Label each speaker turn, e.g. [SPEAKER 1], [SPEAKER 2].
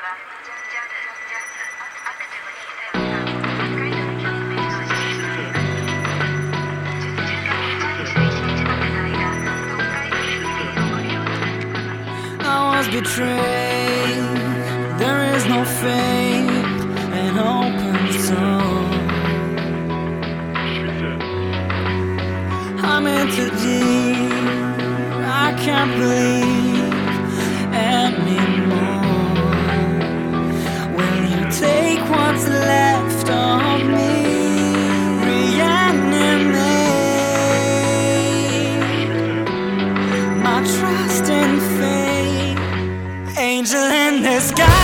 [SPEAKER 1] I was betrayed. There is no fate, an open soul. I'm in too deep. I can't believe anymore. Will you take what's left of me? Reanimate my trust in fate. Angel in the sky.